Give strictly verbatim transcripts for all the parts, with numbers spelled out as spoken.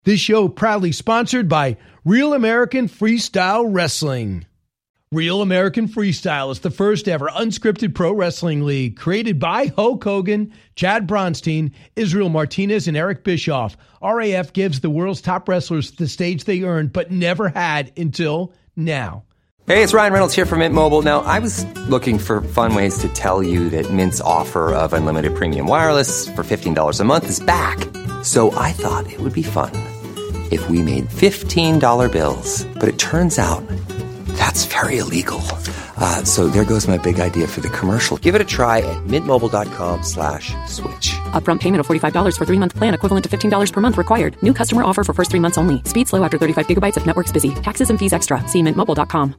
This show proudly sponsored by Real American Freestyle Wrestling. Real American Freestyle is the first ever unscripted pro wrestling league created by Hulk Hogan, Chad Bronstein, Israel Martinez, and Eric Bischoff. R A F gives the world's top wrestlers the stage they earned but never had until now. Hey, it's Ryan Reynolds here from Mint Mobile. Now, I was looking for fun ways to tell you that Mint's offer of unlimited premium wireless for fifteen dollars a month is back. So I thought it would be fun if we made fifteen dollar bills. But it turns out that's very illegal. Uh, so there goes my big idea for the commercial. Give it a try at mintmobile.com slash switch. Upfront payment of forty-five dollars for three-month plan equivalent to fifteen dollars per month required. New customer offer for first three months only. Speed slow after thirty-five gigabytes if network's busy. Taxes and fees extra. See mint mobile dot com.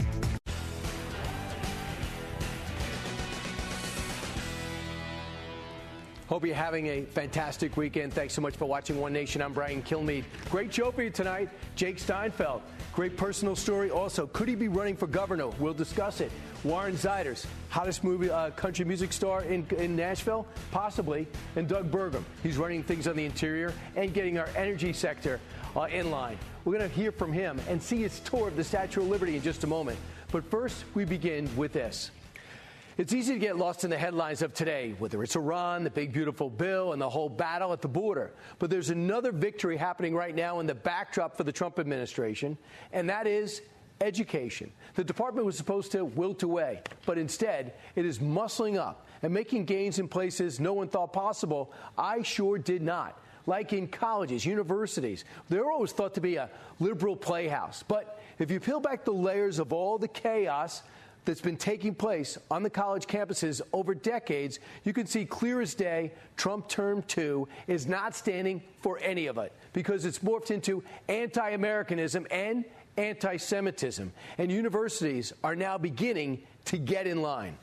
Hope you're having a fantastic weekend. Thanks so much for watching One Nation. I'm Brian Kilmeade. Great show for you tonight. Jake Steinfeld. Great personal story. Also, could he be running for governor? We'll discuss it. Warren Zeiders, hottest movie uh, country music star in, in Nashville? Possibly. And Doug Burgum. He's running things on the interior and getting our energy sector uh, in line. We're going to hear from him and see his tour of the Statue of Liberty in just a moment. But first, we begin with this. It's easy to get lost in the headlines of today, whether it's Iran, the big beautiful bill, and the whole battle at the border. But there's another victory happening right now in the backdrop for the Trump administration, and that is education. The department was supposed to wilt away, but instead it is muscling up and making gains in places no one thought possible. I sure did not. Like in colleges, universities, they're always thought to be a liberal playhouse. But if you peel back the layers of all the chaos that's been taking place on the college campuses over decades, you can see clear as day Trump term two is not standing for any of it because it's morphed into anti-Americanism and anti-Semitism. And universities are now beginning to get in line.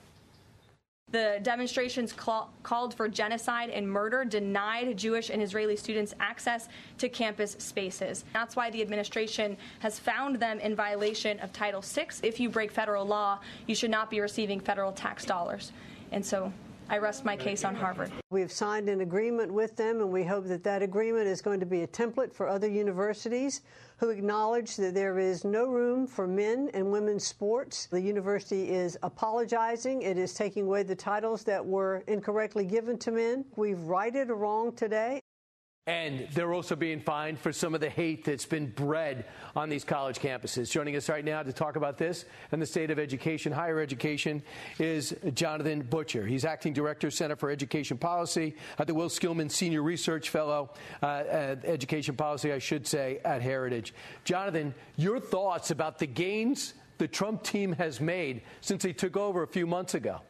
The demonstrations call, called for genocide and murder, denied Jewish and Israeli students access to campus spaces. That's why the administration has found them in violation of Title six. If you break federal law, you should not be receiving federal tax dollars. And so I rest my case on Harvard. We've signed an agreement with them, and we hope that that agreement is going to be a template for other universities who acknowledge that there is no room for men and women's sports. The university is apologizing. It is taking away the titles that were incorrectly given to men. We've righted a wrong today. And they're also being fined for some of the hate that's been bred on these college campuses. Joining us right now to talk about this and the state of education, higher education, is Jonathan Butcher. He's Acting Director, Center for Education Policy at the Will Skillman Senior Research Fellow, uh, at Education Policy, I should say, at Heritage. Jonathan, your thoughts about the gains the Trump team has made since they took over a few months ago?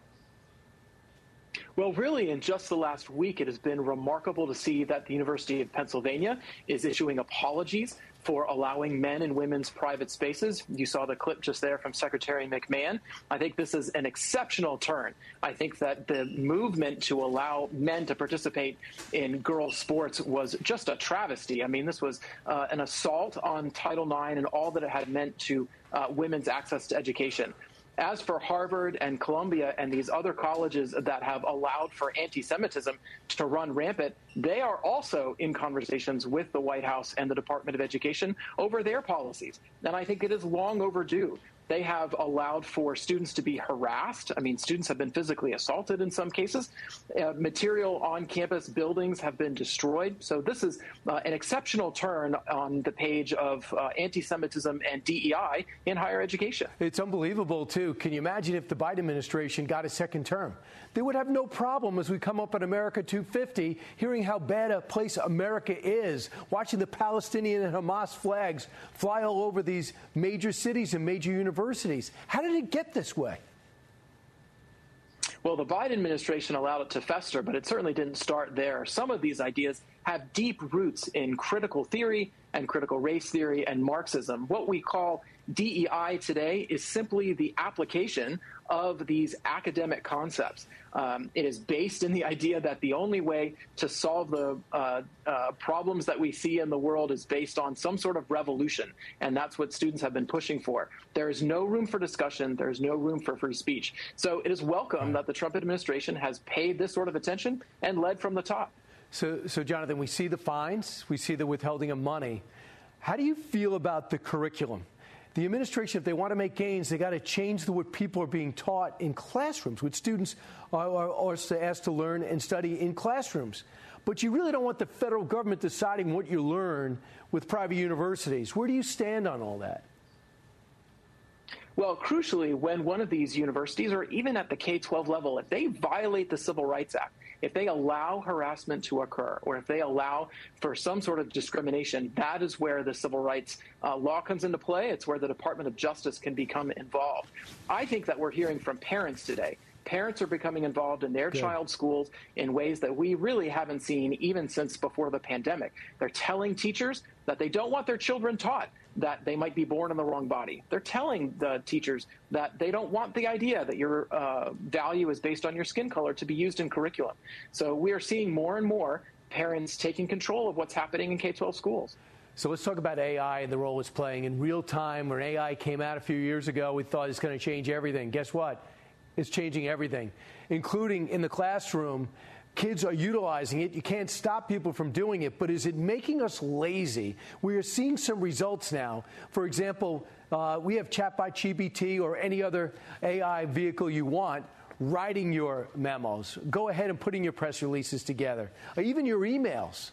Well, really, in just the last week, it has been remarkable to see that the University of Pennsylvania is issuing apologies for allowing men and women's private spaces. You saw the clip just there from Secretary McMahon. I think this is an exceptional turn. I think that the movement to allow men to participate in girls' sports was just a travesty. I mean, this was uh, an assault on Title nine and all that it had meant to uh, women's access to education. As for Harvard and Columbia and these other colleges that have allowed for anti-Semitism to run rampant, they are also in conversations with the White House and the Department of Education over their policies. And I think it is long overdue. They have allowed for students to be harassed. I mean, students have been physically assaulted in some cases. Uh, material on campus buildings have been destroyed. So this is uh, an exceptional turn on the page of uh, anti-Semitism and D E I in higher education. It's unbelievable, too. Can you imagine if the Biden administration got a second term? They would have no problem as we come up on America two fifty, hearing how bad a place America is, watching the Palestinian and Hamas flags fly all over these major cities and major universities. How did it get this way? Well, the Biden administration allowed it to fester, but it certainly didn't start there. Some of these ideas have deep roots in critical theory and critical race theory and Marxism. What we call D E I today is simply the application of these academic concepts. Um, it is based in the idea that the only way to solve the uh, uh, problems that we see in the world is based on some sort of revolution, and that's what students have been pushing for. There is no room for discussion. There is no room for free speech. So it is welcome that the Trump administration has paid this sort of attention and led from the top. So, so Jonathan, we see the fines, we see the withholding of money. How do you feel about the curriculum? The administration, if they want to make gains, they got to change the, what people are being taught in classrooms, what students are, are, are asked to learn and study in classrooms. But you really don't want the federal government deciding what you learn with private universities. Where do you stand on all that? Well, crucially, when one of these universities, or even at the K twelve level, if they violate the Civil Rights Act, if they allow harassment to occur, or if they allow for some sort of discrimination, that is where the civil rights uh, law comes into play. It's where the Department of Justice can become involved. I think that we're hearing from parents today. Parents are becoming involved in their Good. child's schools in ways that we really haven't seen even since before the pandemic. They're telling teachers that they don't want their children taught that they might be born in the wrong body. They're telling the teachers that they don't want the idea that your uh, value is based on your skin color to be used in curriculum. So we are seeing more and more parents taking control of what's happening in K twelve schools. So let's talk about A I and the role it's playing in real time. When A I came out a few years ago, we thought it's going to change everything. Guess what? It's changing everything, including in the classroom. Kids are utilizing it. You can't stop people from doing it, but is it making us lazy? We are seeing some results now. For example, uh, we have ChatBot or any other A I vehicle you want writing your memos. Go ahead and putting your press releases together, or even your emails.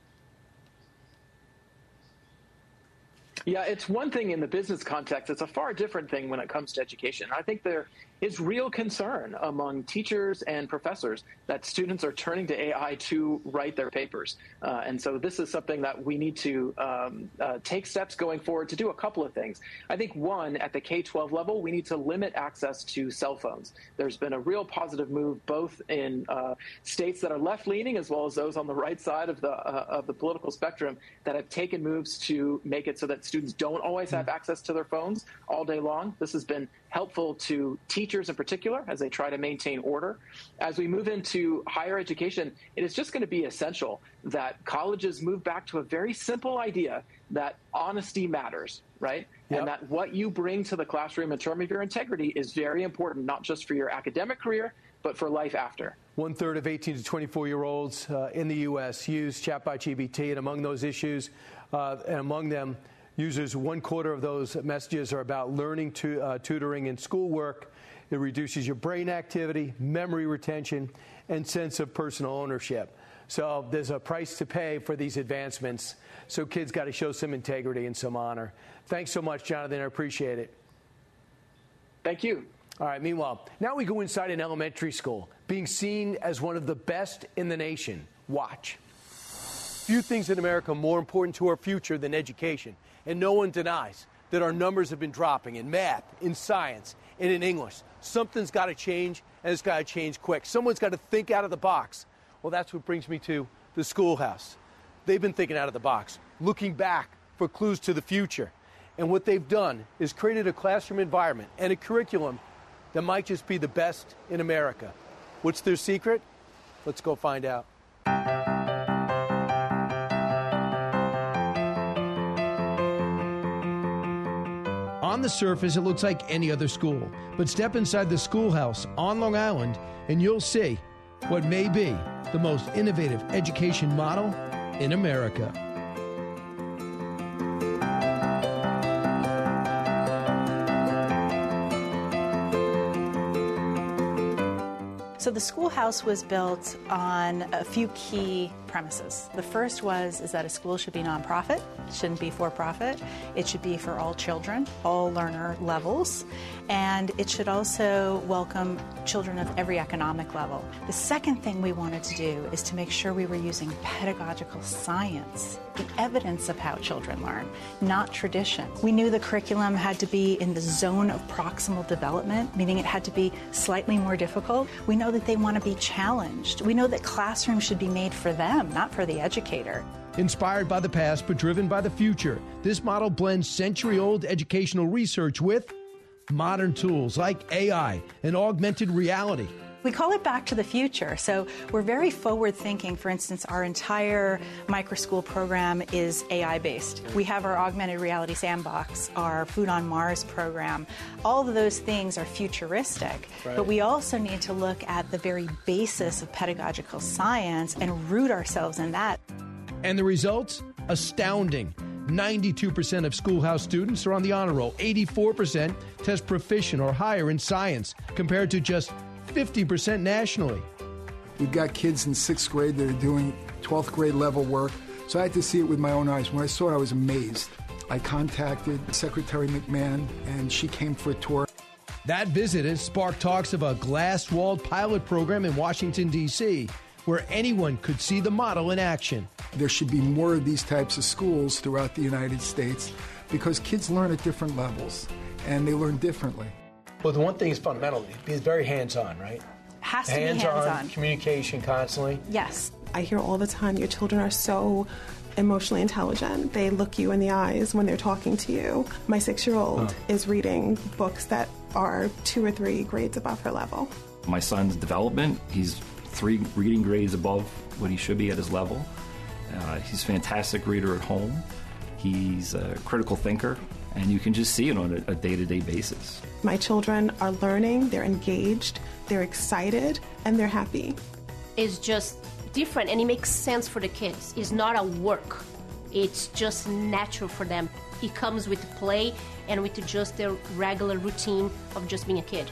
Yeah, it's one thing in the business context. It's a far different thing when it comes to education. I think there is real concern among teachers and professors that students are turning to A I to write their papers. Uh, and so this is something that we need to um, uh, take steps going forward to do a couple of things. I think, one, at the K twelve level, we need to limit access to cell phones. There's been a real positive move both in uh, states that are left-leaning as well as those on the right side of the, uh, of the political spectrum that have taken moves to make it so that students don't always have access to their phones all day long. This has been helpful to teachers in particular as they try to maintain order. As we move into higher education, it is just going to be essential that colleges move back to a very simple idea that honesty matters, right? Yep. And that what you bring to the classroom in terms of your integrity is very important, not just for your academic career, but for life after. One third of eighteen to twenty-four-year-olds uh, in the U S use ChatBot, and among those issues, uh, and among them, users, one quarter of those messages are about learning to, uh, tutoring and schoolwork. It reduces your brain activity, memory retention, and sense of personal ownership. So there's a price to pay for these advancements. So kids got to show some integrity and some honor. Thanks so much, Jonathan. I appreciate it. Thank you. All right. Meanwhile, now we go inside an elementary school, being seen as one of the best in the nation. Watch. Few things in America are more important to our future than education. And no one denies that our numbers have been dropping in math, in science, and in English. Something's got to change, and it's got to change quick. Someone's got to think out of the box. Well, that's what brings me to the Schoolhouse. They've been thinking out of the box, looking back for clues to the future. And what they've done is created a classroom environment and a curriculum that might just be the best in America. What's their secret? Let's go find out. On the surface, it looks like any other school. But step inside the Schoolhouse on Long Island, and you'll see what may be the most innovative education model in America. So the Schoolhouse was built on a few key premises. The first was is that a school should be nonprofit, it shouldn't be for-profit. It should be for all children, all learner levels, and it should also welcome children of every economic level. The second thing we wanted to do is to make sure we were using pedagogical science, the evidence of how children learn, not tradition. We knew the curriculum had to be in the zone of proximal development, meaning it had to be slightly more difficult. We know that they want to be challenged. We know that classrooms should be made for them, not for the educator. Inspired by the past but driven by the future, this model blends century-old educational research with modern tools like A I and augmented reality. We call it Back to the Future. So we're very forward thinking. For instance, our entire microschool program is A I based. We have our augmented reality sandbox, our Food on Mars program. All of those things are futuristic. Right. But we also need to look at the very basis of pedagogical science and root ourselves in that. And the results? Astounding. ninety-two percent of Schoolhouse students are on the honor roll. eighty-four percent test proficient or higher in science, compared to just fifty percent nationally. We've got kids in sixth grade that are doing twelfth grade level work, so I had to see it with my own eyes. When I saw it, I was amazed. I contacted Secretary McMahon, and she came for a tour. That visit has sparked talks of a glass-walled pilot program in Washington, D C, where anyone could see the model in action. There should be more of these types of schools throughout the United States because kids learn at different levels, and they learn differently. Well, the one thing is fundamental. It's very hands-on, right? Has to hands-on, be hands-on. Communication constantly. Yes. I hear all the time your children are so emotionally intelligent. They look you in the eyes when they're talking to you. My six-year-old huh. is reading books that are two or three grades above her level. My son's development, he's three reading grades above what he should be at his level. Uh, he's a fantastic reader at home. He's a critical thinker, and you can just see it on a, a day-to-day basis. My children are learning, they're engaged, they're excited, and they're happy. It's just different, and it makes sense for the kids. It's not a work. It's just natural for them. It comes with play and with just their regular routine of just being a kid.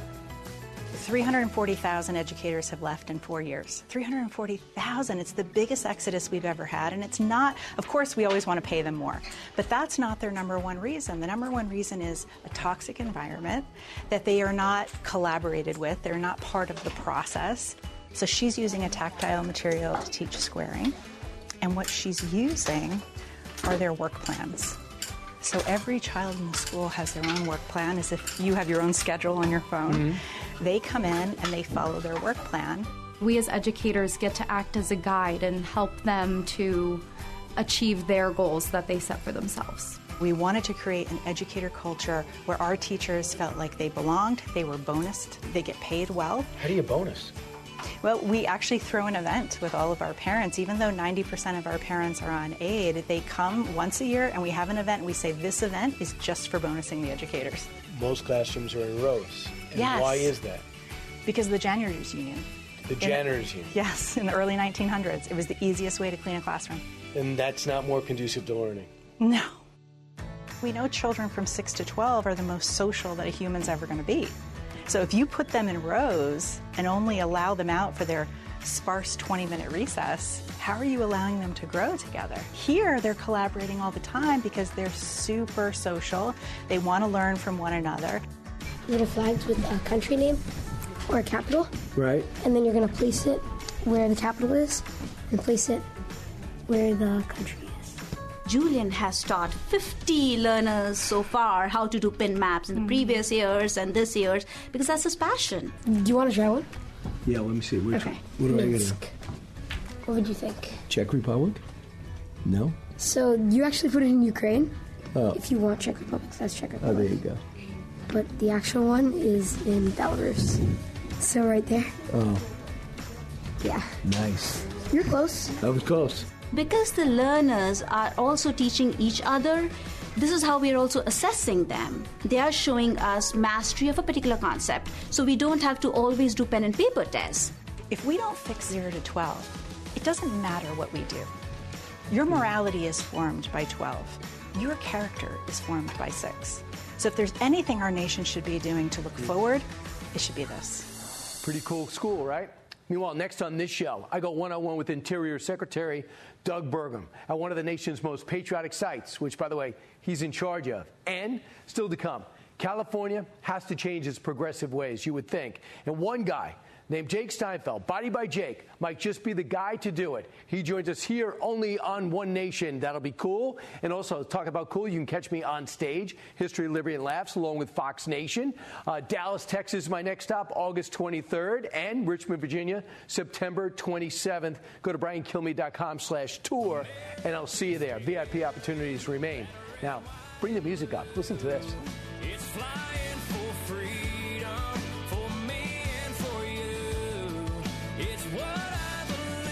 three hundred forty thousand educators have left in four years. three hundred forty thousand. It's the biggest exodus we've ever had. And it's not, of course, we always want to pay them more. But that's not their number one reason. The number one reason is a toxic environment, that they are not collaborated with. They're not part of the process. So she's using a tactile material to teach squaring. And what she's using are their work plans. So every child in the school has their own work plan, as if you have your own schedule on your phone. Mm-hmm. They come in and they follow their work plan. We as educators get to act as a guide and help them to achieve their goals that they set for themselves. We wanted to create an educator culture where our teachers felt like they belonged, they were bonused, they get paid well. How do you bonus? Well, we actually throw an event with all of our parents. Even though ninety percent of our parents are on aid, they come once a year and we have an event and we say this event is just for bonusing the educators. Most classrooms are in rows. And yes. Why is that? Because of the janitors union. The janitors union? Yes, in the early nineteen hundreds. It was the easiest way to clean a classroom. And that's not more conducive to learning? No. We know children from six to twelve are the most social that a human's ever going to be. So if you put them in rows and only allow them out for their sparse twenty-minute recess, how are you allowing them to grow together? Here, they're collaborating all the time because they're super social. They want to learn from one another. Little flags with a country name or a capital. Right. And then you're going to place it where the capital is and place it where the country is. Julian has taught fifty learners so far how to do pin maps in the mm-hmm. previous years and this year's, because that's his passion. Do you want to try one? Yeah, let me see. Which, okay. What do Minsk. I get? What would you think? Czech Republic? No? So you actually put it in Ukraine. Oh. If you want Czech Republic, that's Czech Republic. Oh, there you go. But the actual one is in Belarus. So right there. Oh. Yeah. Nice. You're close. That was close. Because the learners are also teaching each other, this is how we are also assessing them. They are showing us mastery of a particular concept, so we don't have to always do pen and paper tests. If we don't fix zero to twelve, it doesn't matter what we do. Your morality is formed by twelve. Your character is formed by six. So if there's anything our nation should be doing to look forward, it should be this. Pretty cool school, right? Meanwhile, next on this show, I go one-on-one with Interior Secretary Doug Burgum at one of the nation's most patriotic sites, which, by the way, he's in charge of. And still to come, California has to change its progressive ways, you would think. And one guy named Jake Steinfeld, Body by Jake, might just be the guy to do it. He joins us here only on One Nation. That'll be cool. And also, talk about cool, you can catch me on stage, History, Liberty, and Laughs, along with Fox Nation. Uh, Dallas, Texas is my next stop, August twenty-third. And Richmond, Virginia, September twenty-seventh. Go to brian kilmeade dot com slash tour, and I'll see you there. V I P opportunities remain. Now, bring the music up. Listen to this. It's flying for freedom, for me and for you.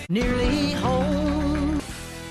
Nearly home.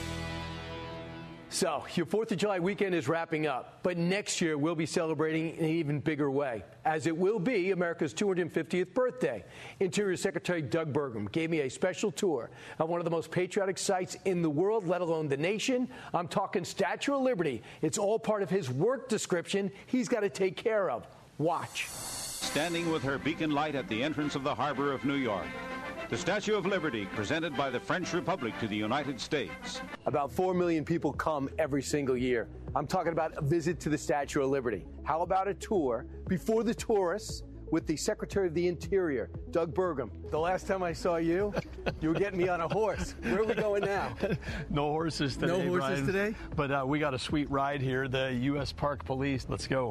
So, your fourth of July weekend is wrapping up, but next year we'll be celebrating in an even bigger way, as it will be America's two hundred fiftieth birthday. Interior Secretary Doug Burgum gave me a special tour of one of the most patriotic sites in the world, let alone the nation. I'm talking Statue of Liberty. It's all part of his work description he's got to take care of. Watch. Standing with her beacon light at the entrance of the harbor of New York, the Statue of Liberty, presented by the French Republic to the United States. About four million people come every single year. I'm talking about a visit to the Statue of Liberty. How about a tour before the tourists with the Secretary of the Interior, Doug Burgum? The last time I saw you, you were getting me on a horse. Where are we going now? No horses today, No horses Brian. today? But uh, we got a sweet ride here, the U S Park Police. Let's go.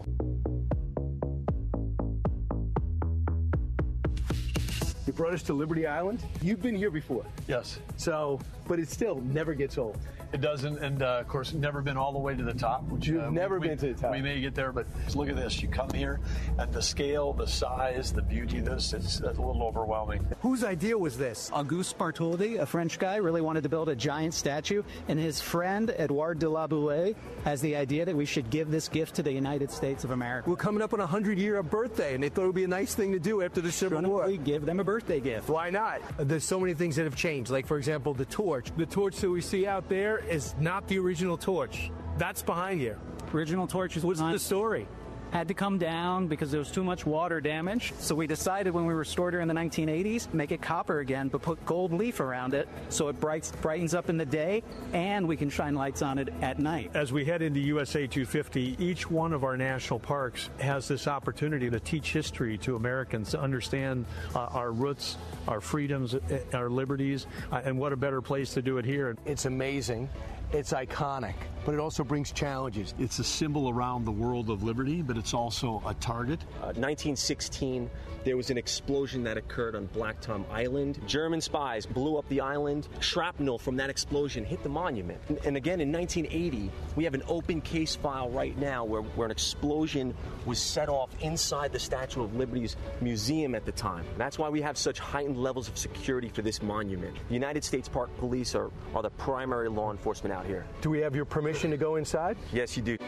You brought us to Liberty Island. You've been here before. Yes. So, but it still never gets old. It doesn't, and uh, of course, never been all the way to the top. Which, You've uh, never we, been to the top. We may get there, but look at this. You come here, and the scale, the size, the beauty of this, it's a little overwhelming. Whose idea was this? Auguste Bartholdi, a French guy, really wanted to build a giant statue, and his friend, Edouard de la Boulle, has the idea that we should give this gift to the United States of America. We're coming up on a hundred-year birthday, and they thought it would be a nice thing to do after the Civil War. We give them a birthday gift. Why not? There's so many things that have changed, like, for example, the torch. The torch that we see out there is not the original torch. That's behind you. Original torch is What's behind. the story? Had to come down because there was too much water damage. So we decided when we restored her in the nineteen eighties, make it copper again, but put gold leaf around it so it brights, brightens up in the day and we can shine lights on it at night. As we head into U S A two fifty, each one of our national parks has this opportunity to teach history to Americans, to understand uh, our roots, our freedoms, our liberties, uh, and what a better place to do it here. It's amazing. It's iconic, but it also brings challenges. It's a symbol around the world of liberty, but it's also a target. Uh, nineteen sixteen, there was an explosion that occurred on Black Tom Island. German spies blew up the island. Shrapnel from that explosion hit the monument. And, and again, in nineteen eighty, we have an open case file right now where, where an explosion was set off inside the Statue of Liberty's museum at the time. That's why we have such heightened levels of security for this monument. The United States Park Police are, are the primary law enforcement out here. Do we have your permission to go inside? Yes, you do.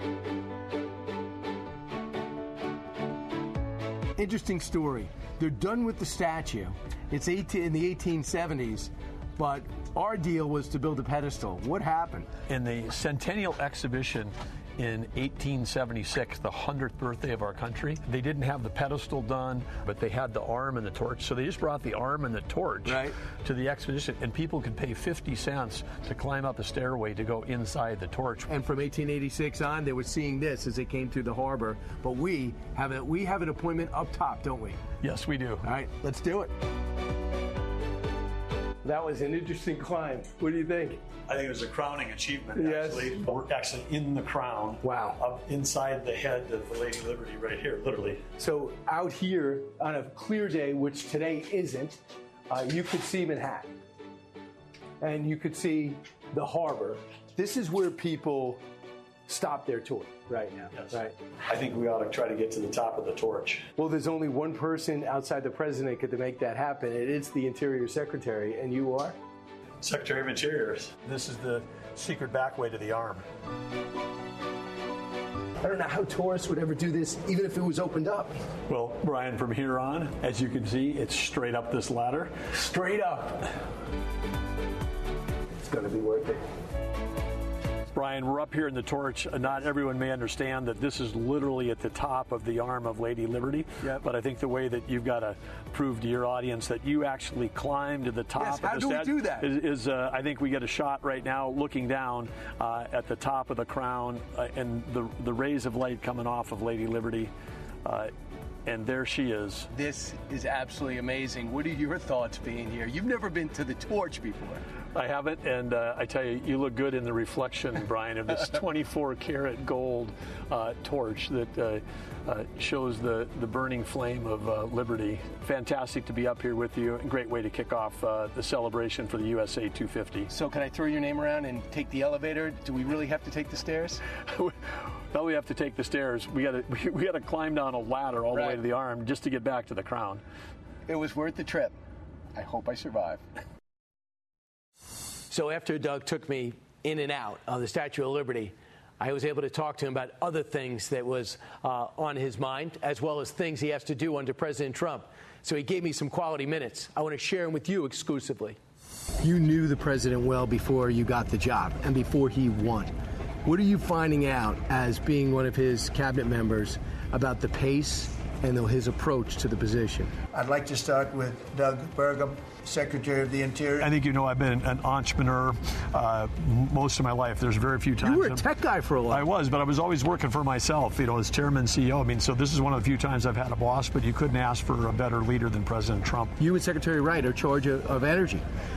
Interesting story. They're done with the statue. It's eighteen, in the eighteen seventies, but our deal was to build a pedestal. What happened? In the Centennial Exhibition in eighteen seventy-six, the hundredth birthday of our country, they didn't have the pedestal done, but they had the arm and the torch. So they just brought the arm and the torch right. to the exposition, and people could pay fifty cents to climb up a stairway to go inside the torch. And from eighteen eighty-six on, they were seeing this as they came through the harbor. But we have a, we have an appointment up top, don't we? Yes, we do. All right, let's do it. That was an interesting climb. What do you think? I think it was a crowning achievement, yes. actually. We're actually in the crown. Wow. Up inside the head of the Lady Liberty right here, literally. So out here on a clear day, which today isn't, uh, you could see Manhattan. And you could see the harbor. This is where people stop their tour right now. Yes. Right. I think we ought to try to get to the top of the torch. Well, there's only one person outside the president could to make that happen, and it's the Interior Secretary, and you are? Secretary of Interior. This is the secret back way to the arm. I don't know how tourists would ever do this, even if it was opened up. Well, Brian, from here on, as you can see, it's straight up this ladder. Straight up. It's going to be worth it. Brian, we're up here in the torch. Not everyone may understand that this is literally at the top of the arm of Lady Liberty. Yep. But I think the way that you've got to prove to your audience that you actually climbed to the top yes, of the how do we do that? is, is uh, I think we get a shot right now looking down uh, at the top of the crown uh, and the, the rays of light coming off of Lady Liberty. Uh, And there she is. This is absolutely amazing. What are your thoughts being here? You've never been to the torch before. I haven't, and uh, I tell you, you look good in the reflection, Brian, of this twenty-four karat gold uh, torch that uh, uh, shows the, the burning flame of uh, liberty. Fantastic to be up here with you. Great way to kick off uh, the celebration for the U S A two fifty. So can I throw your name around and take the elevator? Do we really have to take the stairs? Well, we have to take the stairs. We got to we, we got to climb down a ladder all right. the way to the arm just to get back to the crown. It was worth the trip. I hope I survive. So after Doug took me in and out of the Statue of Liberty, I was able to talk to him about other things that was uh, on his mind, as well as things he has to do under President Trump. So he gave me some quality minutes. I want to share them with you exclusively. You knew the president well before you got the job and before he won. What are you finding out as being one of his cabinet members about the pace and his approach to the position? I'd like to start with Doug Burgum, Secretary of the Interior. I think you know I've been an entrepreneur uh, most of my life. There's very few times. You were a tech guy for a while. I was, but I was always working for myself, you know, as chairman, C E O. I mean, so this is one of the few times I've had a boss, but you couldn't ask for a better leader than President Trump. You and Secretary Wright are in charge of, of energy.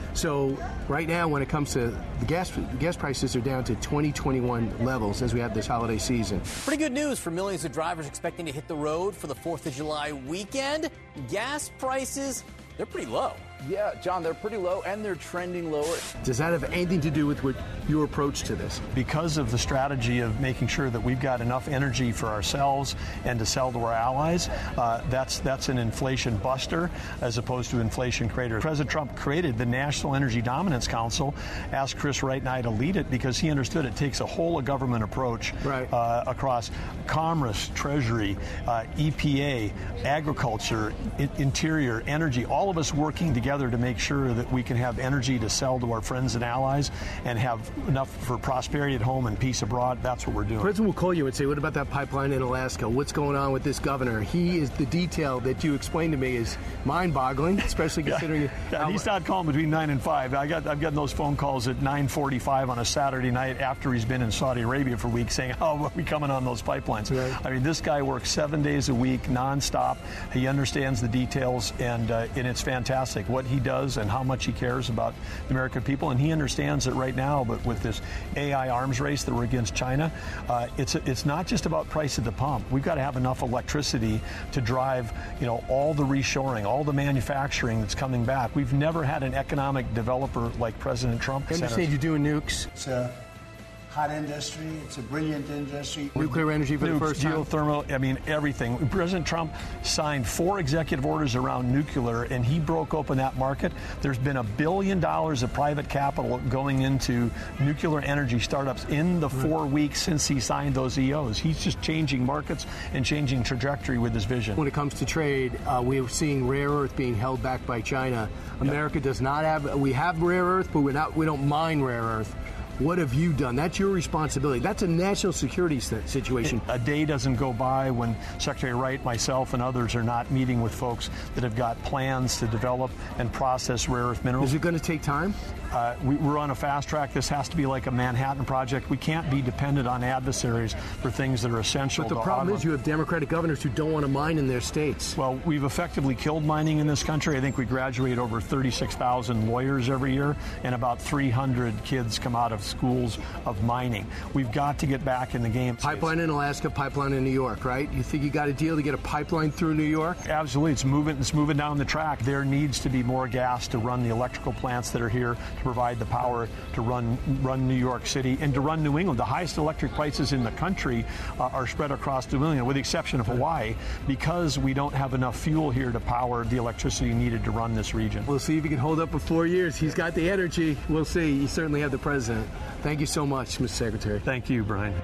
So right now, when it comes to the gas, gas prices are down to twenty twenty-one levels as we have this holiday season. Pretty good news for millions of drivers expecting to hit the road for the fourth of July weekend. Gas prices, they're pretty low. Yeah, John, they're pretty low, and they're trending lower. Does that have anything to do with what your approach to this? Because of the strategy of making sure that we've got enough energy for ourselves and to sell to our allies, uh, that's that's an inflation buster as opposed to inflation creator. President Trump created the National Energy Dominance Council, asked Chris Wright and I to lead it because he understood it takes a whole of government approach right. uh, across Commerce, Treasury, uh, E P A, agriculture, in- interior, energy, all of us working together to make sure that we can have energy to sell to our friends and allies and have enough for prosperity at home and peace abroad. That's what we're doing. The president will call you and say, what about that pipeline in Alaska? What's going on with this governor? He is the detail that you explained to me is mind-boggling, especially considering... yeah, yeah, he's not calling between nine and five. I got, I've gotten those phone calls at nine forty-five on a Saturday night after he's been in Saudi Arabia for weeks saying, oh, are we coming on those pipelines? Right. I mean, this guy works seven days a week, nonstop. He understands the details, and, uh, and it's fantastic what he does and how much he cares about the American people. And he understands that right now, but with this A I arms race that we're against China, uh, it's it's not just about price at the pump. We've got to have enough electricity to drive, you know, all the reshoring, all the manufacturing that's coming back. We've never had an economic developer like President Trump. I understand you're doing nukes. It's a hot industry. It's a brilliant industry. Nuclear energy for Nukes, the first time. Geothermal, I mean, everything. President Trump signed four executive orders around nuclear, and he broke open that market. There's been a billion dollars of private capital going into nuclear energy startups in the four weeks since he signed those E Os. He's just changing markets and changing trajectory with his vision. When it comes to trade, uh, we're seeing rare earth being held back by China. America yep. does not have, we have rare earth, but we're not, we don't mine rare earth. What have you done? That's your responsibility. That's a national security situation. A day doesn't go by when Secretary Wright, myself, and others are not meeting with folks that have got plans to develop and process rare earth minerals. Is it going to take time? Uh, we, we're on a fast track. This has to be like a Manhattan Project. We can't be dependent on adversaries for things that are essential. But the to problem auto- is you have Democratic governors who don't want to mine in their states. Well, we've effectively killed mining in this country. I think we graduate over thirty-six thousand lawyers every year, and about three hundred kids come out of schools of mining. We've got to get back in the game. Pipeline in Alaska, pipeline in New York, right? You think you got a deal to get a pipeline through New York? Absolutely. It's moving, it's moving down the track. There needs to be more gas to run the electrical plants that are here, to provide the power to run run New York City and to run New England. The highest electric prices in the country uh, are spread across New England, with the exception of Hawaii, because we don't have enough fuel here to power the electricity needed to run this region. We'll see if he can hold up for four years. He's got the energy. We'll see. You certainly have the president. Thank you so much, Mister Secretary. Thank you, Brian.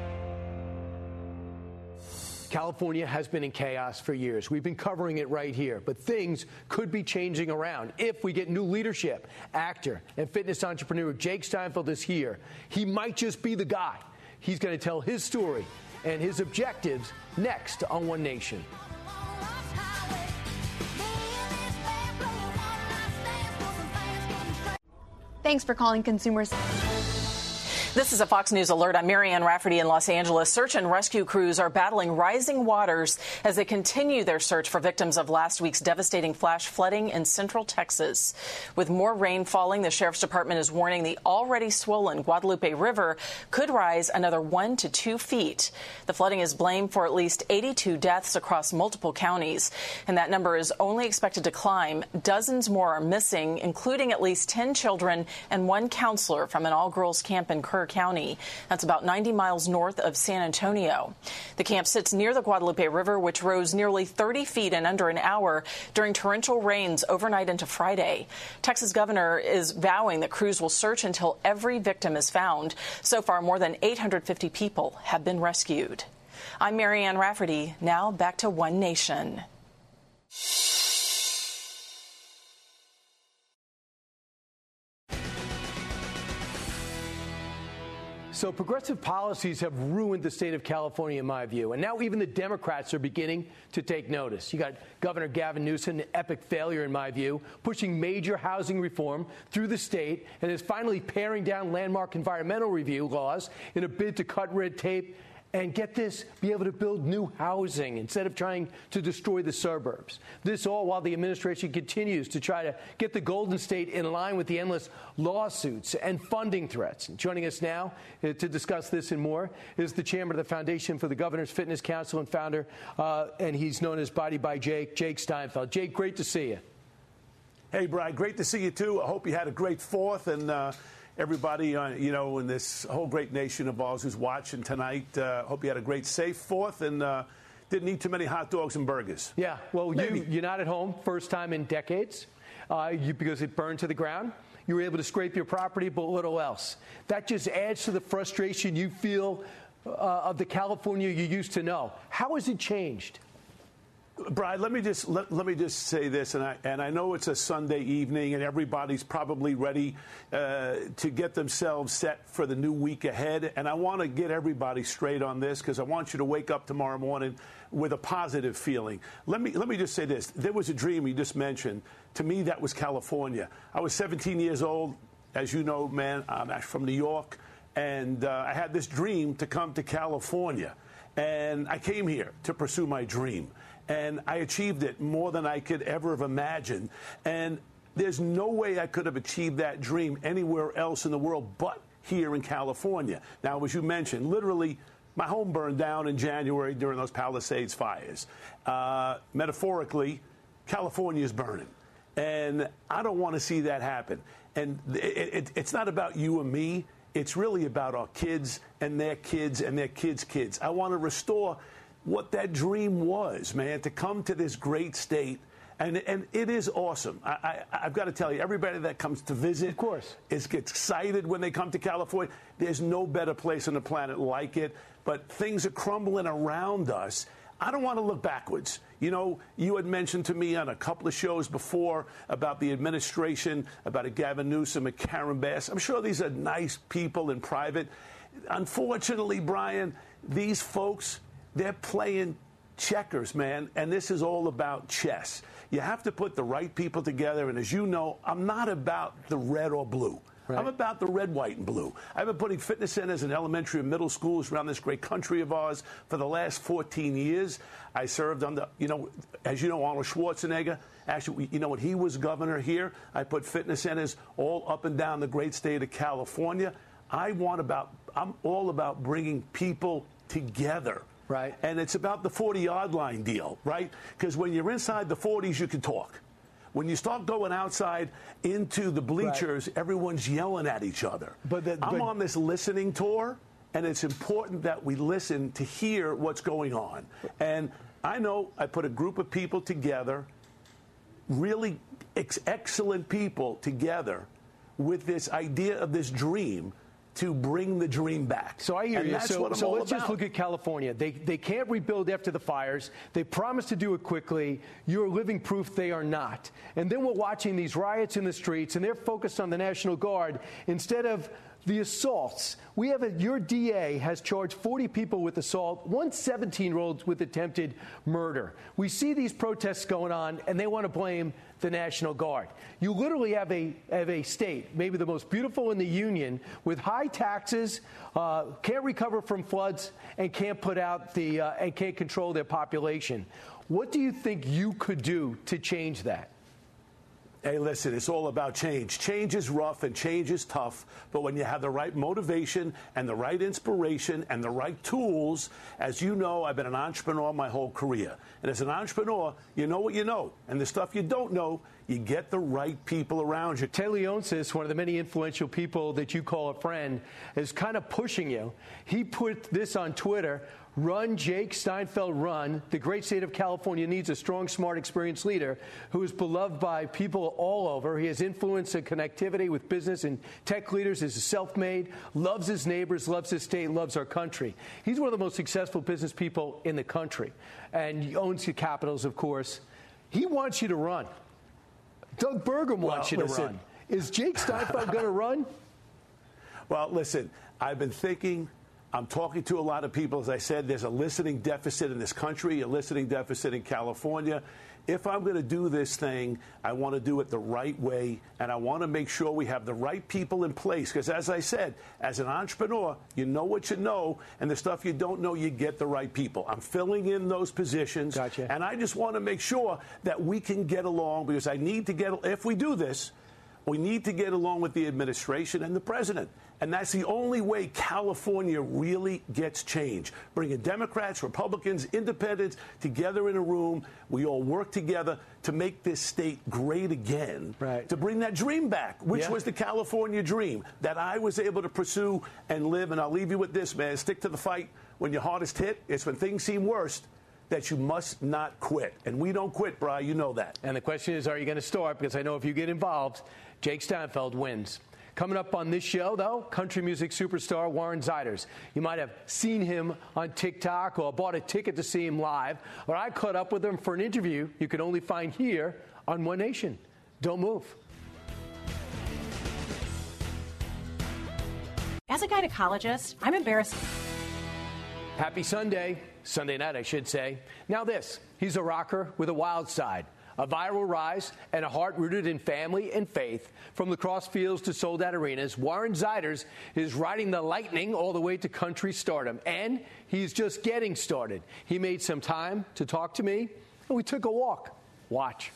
California has been in chaos for years. We've been covering it right here, but things could be changing around if we get new leadership. Actor and fitness entrepreneur Jake Steinfeld is here. He might just be the guy. He's going to tell his story and his objectives next on One Nation. Thanks for calling Consumers. This is a Fox News alert. I'm Marianne Rafferty in Los Angeles. Search and rescue crews are battling rising waters as they continue their search for victims of last week's devastating flash flooding in central Texas. With more rain falling, the Sheriff's Department is warning the already swollen Guadalupe River could rise another one to two feet. The flooding is blamed for at least eighty-two deaths across multiple counties, and that number is only expected to climb. Dozens more are missing, including at least ten children and one counselor from an all-girls camp in Curtis. Kerr County. That's about ninety miles north of San Antonio. The camp sits near the Guadalupe River, which rose nearly thirty feet in under an hour during torrential rains overnight into Friday. Texas governor is vowing that crews will search until every victim is found. So far, more than eight hundred fifty people have been rescued. I'm Marianne Rafferty. Now back to One Nation. So progressive policies have ruined the state of California, in my view. And now even the Democrats are beginning to take notice. You got Governor Gavin Newsom, an epic failure, in my view, pushing major housing reform through the state and is finally paring down landmark environmental review laws in a bid to cut red tape and, get this, be able to build new housing instead of trying to destroy the suburbs. This all while the administration continues to try to get the Golden State in line with the endless lawsuits and funding threats. And joining us now uh, to discuss this and more is the chairman of the Foundation for the Governor's Fitness Council and founder, uh, and he's known as Body by Jake, Jake Steinfeld. Jake, great to see you. Hey, Brian, great to see you, too. I hope you had a great Fourth, and uh, everybody, uh, you know, in this whole great nation of ours who's watching tonight, uh, hope you had a great, safe Fourth and uh, didn't eat too many hot dogs and burgers. Yeah, well, you, you're not at home, first time in decades, uh, you, because it burned to the ground. You were able to scrape your property, but little else. That just adds to the frustration you feel uh, of the California you used to know. How has it changed? Brian, let me just let, let me just say this, and I and I know it's a Sunday evening, and everybody's probably ready uh, to get themselves set for the new week ahead. And I want to get everybody straight on this because I want you to wake up tomorrow morning with a positive feeling. Let me let me just say this: there was a dream you just mentioned. To me, that was California. I was seventeen years old, as you know, man. I'm actually from New York, and uh, I had this dream to come to California, and I came here to pursue my dream. And I achieved it more than I could ever have imagined. And there's no way I could have achieved that dream anywhere else in the world but here in California. Now, as you mentioned, literally, my home burned down in January during those Palisades fires. Uh, metaphorically, California is burning. And I don't want to see that happen. And it, it, it's not about you and me. It's really about our kids and their kids and their kids' kids. I want to restore what that dream was, man, to come to this great state. And and it is awesome. I, I, I've got to tell you, everybody that comes to visit, of course, is gets excited when they come to California. There's no better place on the planet like it. But things are crumbling around us. I don't want to look backwards. You know, you had mentioned to me on a couple of shows before about the administration, about a Gavin Newsom, a Karen Bass. I'm sure these are nice people in private. Unfortunately, Brian, these folks, they're playing checkers, man, and this is all about chess. You have to put the right people together, and as you know, I'm not about the red or blue. Right. I'm about the red, white, and blue. I've been putting fitness centers in elementary and middle schools around this great country of ours for the last fourteen years. I served under, you know, as you know, Arnold Schwarzenegger. Actually, you know, when he was governor here, I put fitness centers all up and down the great state of California. I want about, I'm all about bringing people together. Right. And it's about the forty-yard line deal, right? Because when you're inside the forties, you can talk. When you start going outside into the bleachers, right, everyone's yelling at each other. But the, I'm but, on this listening tour, and it's important that we listen to hear what's going on. And I know I put a group of people together, really ex- excellent people together, with this idea of this dream to bring the dream back. So I hear and you. That's so what I'm so all let's about. just look at California. They they can't rebuild after the fires. They promised to do it quickly. You're living proof they are not. And then we're watching these riots in the streets, and they're focused on the National Guard instead of the assaults. We have a, your D A has charged forty people with assault, one seventeen-year-old with attempted murder. We see these protests going on, and they want to blame the National Guard. You literally have a have a state, maybe the most beautiful in the union, with high taxes, uh, can't recover from floods, and can't put out the uh, and can't control their population. What do you think you could do to change that? Hey, listen, it's all about change. Change is rough and change is tough, but when you have the right motivation and the right inspiration and the right tools, as you know, I've been an entrepreneur my whole career. And as an entrepreneur, you know what you know. And the stuff you don't know, You get the right people around you. Ted Leonsis, one of the many influential people that you call a friend, is kind of pushing you. He put this on Twitter: "Run, Jake Steinfeld, run. The great state of California needs a strong, smart, experienced leader who is beloved by people all over. He has influence and connectivity with business and tech leaders, is self-made, loves his neighbors, loves his state, loves our country." He's one of the most successful business people in the country, and he owns the Capitals, of course. He wants you to run. Doug Burgum wants well, you to listen. run. Is Jake Steinfeld going to run? Well, listen, I've been thinking. I'm talking to a lot of people. As I said, there's a listening deficit in this country, a listening deficit in California. If I'm going to do this thing, I want to do it the right way, and I want to make sure we have the right people in place. Because as I said, as an entrepreneur, you know what you know, and the stuff you don't know, you get the right people. I'm filling in those positions, gotcha. And I just want to make sure that we can get along, because I need to get, if we do this, we need to get along with the administration and the president. And that's the only way California really gets change. Bringing Democrats, Republicans, independents together in a room. We all work together to make this state great again. Right. To bring that dream back, which Yeah. was the California dream that I was able to pursue and live. And I'll leave you with this, man. Stick to the fight when your hardest hit. It's when things seem worst that you must not quit. And we don't quit, Bri. You know that. And the question is, are you going to start? Because I know if you get involved, Jake Steinfeld wins. Coming up on this show, though, country music superstar Warren Zeiders. You might have seen him on TikTok or bought a ticket to see him live, or I caught up with him for an interview you can only find here on One Nation. Don't move. As a gynecologist, I'm embarrassed. Happy Sunday. Sunday night, I should say. Now this, he's a rocker with a wild side, a viral rise, and a heart rooted in family and faith. From lacrosse fields to sold-out arenas, Warren Zeiders is riding the lightning all the way to country stardom, and he's just getting started. He made some time to talk to me, and we took a walk. Watch.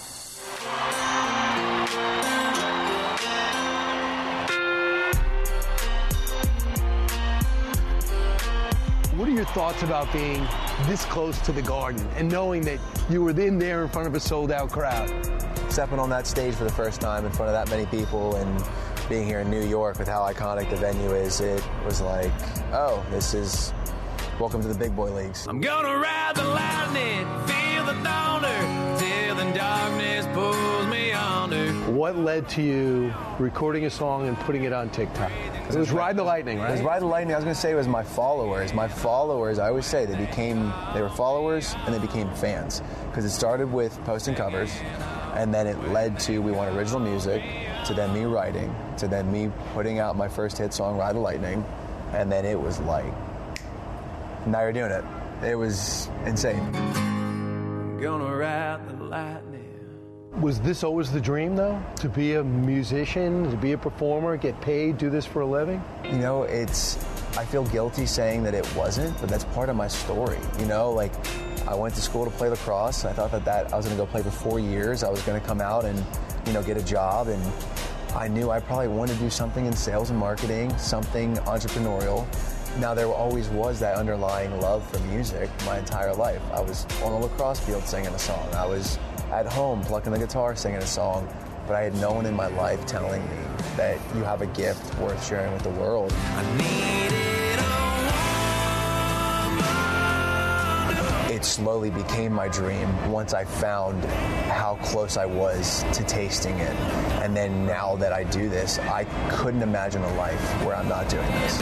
What are your thoughts about being this close to the Garden and knowing that you were in there in front of a sold-out crowd? Stepping on that stage for the first time in front of that many people and being here in New York with how iconic the venue is, it was like, oh, this is welcome to the big boy leagues. I'm gonna ride the lightning, feel the thunder, till the darkness pulls me under. What led to you recording a song and putting it on TikTok? It was Ride the Lightning, right? It was Ride the Lightning. I was going to say it was my followers. My followers, I always say, they became, they were followers and they became fans. Because it started with posting covers, and then it led to we want original music, to then me writing, to then me putting out my first hit song, Ride the Lightning, and then it was like, now you're doing it. It was insane. I'm gonna ride the lightning. Was this always the dream, though? To be a musician, to be a performer, get paid, do this for a living? You know, it's, I feel guilty saying that it wasn't, but that's part of my story. You know, like, I went to school to play lacrosse. I thought that, that I was going to go play for four years. I was going to come out and, you know, get a job. And I knew I probably wanted to do something in sales and marketing, something entrepreneurial. Now, there always was that underlying love for music my entire life. I was on a lacrosse field singing a song. I was at home plucking the guitar singing a song, but I had no one in my life telling me that you have a gift worth sharing with the world. It slowly became my dream once I found how close I was to tasting it. And then now that I do this, I couldn't imagine a life where I'm not doing this.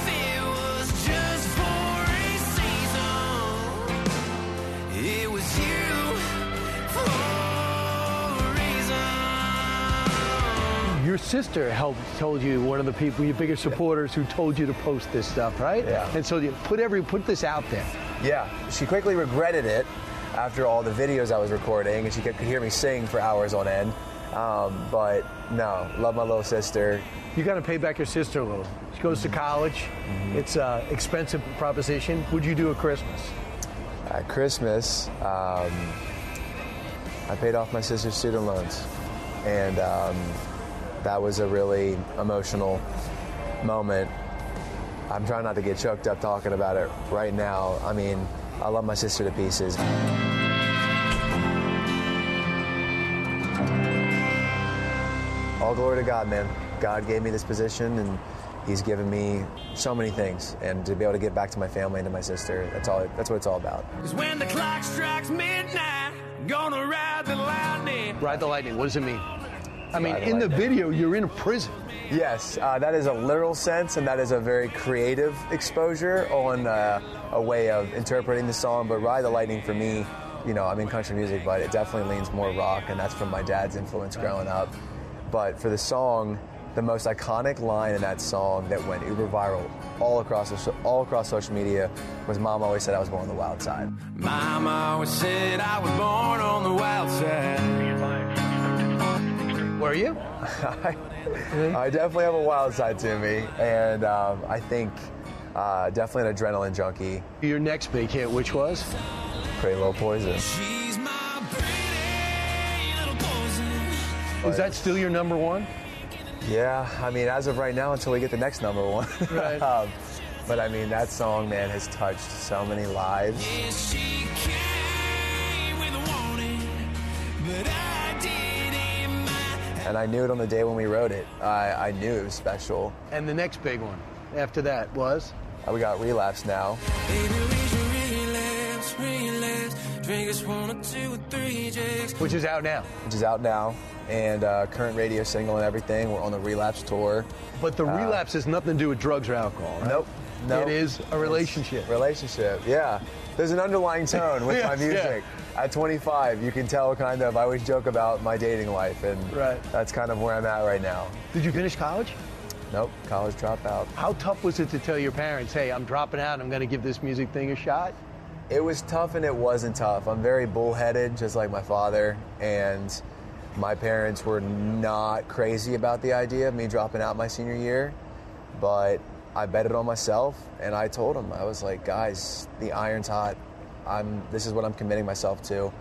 Your sister helped, told you, one of the people, your biggest supporters, who told you to post this stuff, right? Yeah. And so you put every put this out there. Yeah. She quickly regretted it after all the videos I was recording, and she could hear me sing for hours on end. Um, but no, love my little sister. You got to pay back your sister a little. She goes to college. Mm-hmm. It's an expensive proposition. What'd you do at Christmas? At Christmas, um, I paid off my sister's student loans, and um, that was a really emotional moment. I'm trying not to get choked up talking about it right now. I mean, I love my sister to pieces. all glory to God, man. God gave me this position, and He's given me so many things. And to be able to give back to my family and to my sister, that's all. That's what it's all about. Cause when the clock strikes midnight, gonna ride the lightning. Ride the lightning, what does it mean? I mean, Ride the in the lightning. video, you're in a prison. Yes, uh, that is a literal sense, and that is a very creative exposure on uh, a way of interpreting the song. But Ride the Lightning for me, you know, I'm in country music, but it definitely leans more rock, and that's from my dad's influence growing up. But for the song, the most iconic line in that song that went uber viral all across the, all across social media was "Mom always said I was born on the wild side." Mama always said I was born on the wild side. Were you? I, I definitely have a wild side to me, and um, I think uh, definitely an adrenaline junkie. Your next big hit, which was? Pretty Little Poison. Is that still your number one? Yeah, I mean, as of right now, until we get the next number one. Right. um, but I mean, that song, man, has touched so many lives. And I knew it on the day when we wrote it. I, I knew it was special. And the next big one after that was? Uh, we got Relapse now. Which is out now. Which is out now. And uh, current radio single and everything. We're on the Relapse tour. But the Uh, relapse has nothing to do with drugs or alcohol, right? Nope. Nope. It is a relationship. Relationship, yeah. There's an underlying tone with my Yeah, music. At twenty-five, you can tell kind of, I always joke about my dating life, and Right. that's kind of where I'm at right now. Did you finish college? Nope, college dropout. How tough was it to tell your parents, hey, I'm dropping out, I'm going to give this music thing a shot? It was tough and it wasn't tough. I'm very bullheaded, just like my father, and my parents were not crazy about the idea of me dropping out my senior year, but I bet it on myself, and I told them, I was like, guys, the iron's hot. I'm. This is what I'm committing myself to,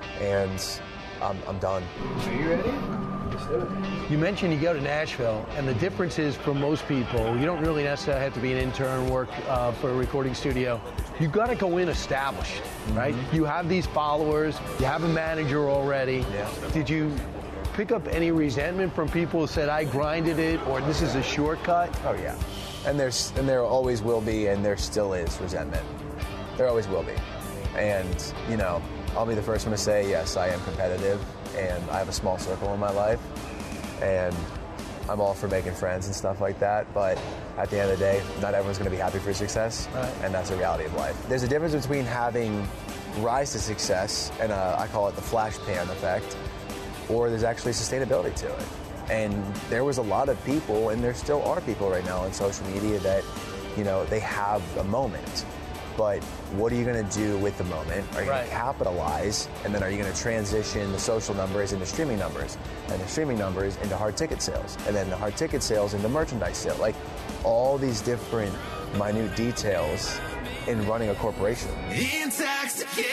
and I'm, I'm done. Are you ready? Let's do it. You mentioned you go to Nashville, and the difference is for most people, you don't really necessarily have to be an intern, work uh, for a recording studio. You've got to go in established, right? Mm-hmm. You have these followers, you have a manager already. Yeah. Did you pick up any resentment from people who said, I grinded it, or this is a shortcut? Oh, yeah. And there's and there always will be, and there still is resentment. There always will be. And, you know, I'll be the first one to say, yes, I am competitive, and I have a small circle in my life, and I'm all for making friends and stuff like that, but at the end of the day, not everyone's going to be happy for your success, Right. and that's the reality of life. There's a difference between having rise to success, and uh, I call it the flash pan effect, or there's actually sustainability to it. And there was a lot of people, and there still are people right now on social media that, you know, they have a moment. But what are you going to do with the moment? Are you going Right. to capitalize? And then are you going to transition the social numbers into streaming numbers? And the streaming numbers into hard ticket sales? And then the hard ticket sales into merchandise sales? Like all these different minute details in running a corporation. Intoxicated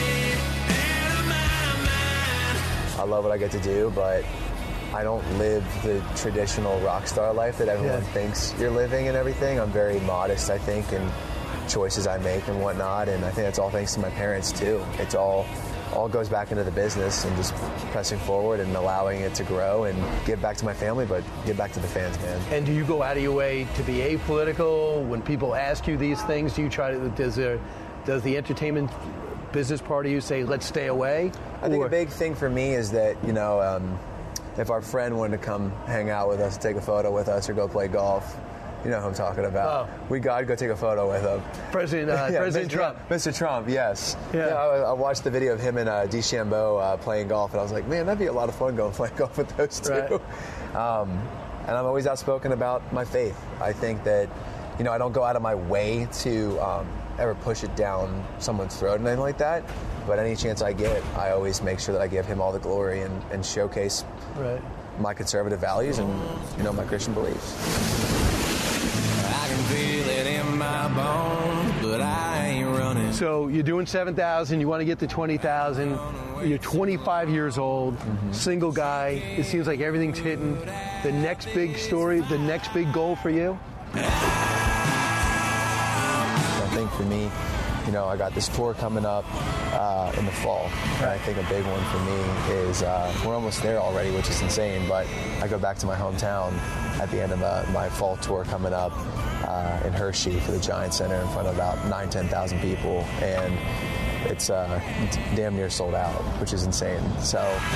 out of my mind. I love what I get to do, but I don't live the traditional rock star life that everyone Yeah. thinks you're living and everything. I'm very modest, I think, in choices I make and whatnot, and I think that's all thanks to my parents too. It's all all goes back into the business and just pressing forward and allowing it to grow and give back to my family, but give back to the fans, man. And do you go out of your way to be apolitical? When people ask you these things, do you try to, does, there, does the entertainment business part of you say, let's stay away? I think Or- a big thing for me is that, you know, um, if our friend wanted to come hang out with us, take a photo with us, or go play golf, you know who I'm talking about. Oh. We got to go take a photo with him. President, uh, Yeah, President Mister Trump. Mister Trump, yes. Yeah. I, I watched the video of him and uh, DeChambeau uh, playing golf, and I was like, man, that'd be a lot of fun going play golf with those two. Right. Um, and I'm always outspoken about my faith. I think that, you know, I don't go out of my way to um, ever push it down someone's throat and anything like that. But any chance I get, I always make sure that I give him all the glory and, and showcase Right. my conservative values and, you know, my Christian beliefs. I can feel it in my bones, but I ain't running. So you're doing seven thousand, you want to get to twenty thousand, you're twenty-five years old, Mm-hmm. single guy, it seems like everything's hitting. The next big story, the next big goal for you? I think for me, you know, I got this tour coming up uh, in the fall. And I think a big one for me is uh, we're almost there already, which is insane. But I go back to my hometown at the end of uh, my fall tour coming up uh, in Hershey for the Giant Center in front of about nine, ten thousand people. And it's uh, damn near sold out, which is insane. So.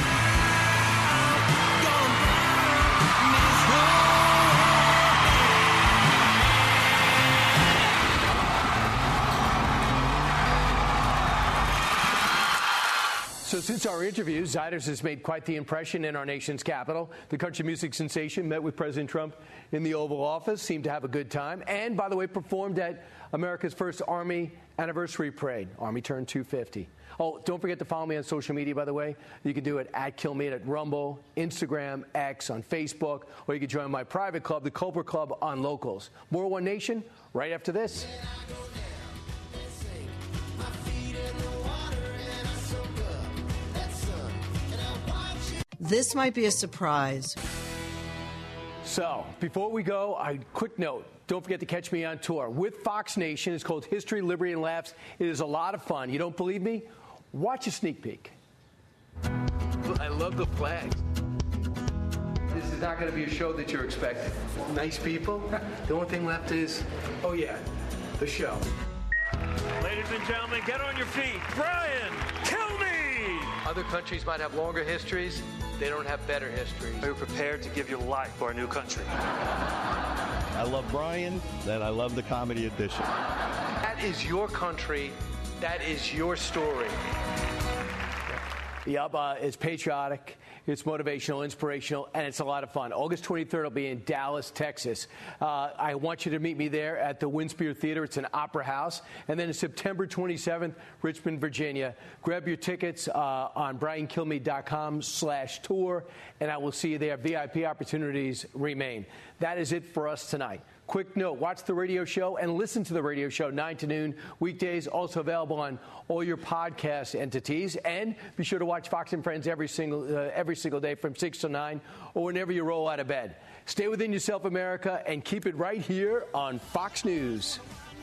So since our interview, Zyders has made quite the impression in our nation's capital. The country music sensation met with President Trump in the Oval Office, seemed to have a good time, and, by the way, performed at America's first Army anniversary parade. Army turned two fifty. Oh, don't forget to follow me on social media, by the way. You can do it at Kilmeade at Rumble, Instagram, X, on Facebook, or you can join my private club, the Cobra Club, on Locals. More One Nation, right after this. This might be a surprise. So, before we go, a quick note. Don't forget to catch me on tour with Fox Nation. It's called History, Liberty, and Laughs. It is a lot of fun. You don't believe me? Watch a sneak peek. I love the flags. This is not going to be a show that you're expecting. Nice people. The only thing left is, oh yeah, the show. Ladies and gentlemen, get on your feet. Brian Kilmeade! Other countries might have longer histories. They don't have better histories. Are you prepared to give your life for our new country? I love Brian, and I love the Comedy Edition. That is your country. That is your story. Yep, uh, it's patriotic, it's motivational, inspirational, and it's a lot of fun. August twenty-third, I'll be in Dallas, Texas. Uh, I want you to meet me there at the Winspear Theater. It's an opera house. And then September twenty-seventh, Richmond, Virginia. Grab your tickets uh, on brian kilmeade dot com slash tour, and I will see you there. V I P opportunities remain. That is it for us tonight. Quick note, watch the radio show and listen to the radio show nine to noon weekdays, also available on all your podcast entities. And be sure to watch Fox and Friends every single uh, every single day from six to nine or whenever you roll out of bed. Stay within yourself, America, and keep it right here on Fox News.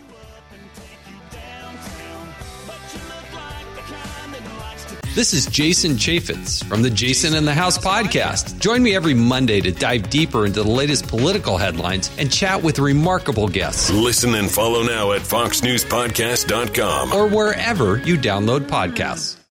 This is Jason Chaffetz from the Jason in the House podcast. Join me every Monday to dive deeper into the latest political headlines and chat with remarkable guests. Listen and follow now at fox news podcast dot com or wherever you download podcasts.